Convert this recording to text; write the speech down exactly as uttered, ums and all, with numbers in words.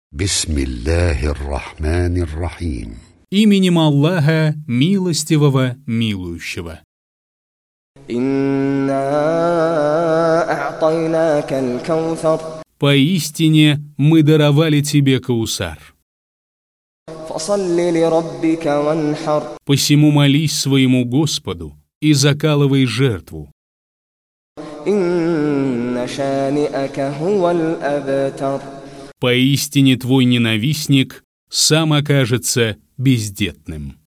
Бисмиллахир-рахманир-рахим. Именем Аллаха, милостивого, милующего. Инна а'тайнака аль-каусар. Поистине мы даровали тебе Каусар. Фасалли лираббика ванхар. Посему молись своему Господу и закалывай жертву. Инна шани'ака хувал абтар. Поистине твой ненавистник сам окажется бездетным.